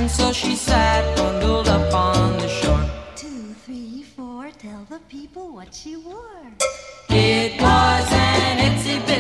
And so she sat bundled up on the shore. 2, 3, 4, tell the people what she wore. It was an itsy bitsy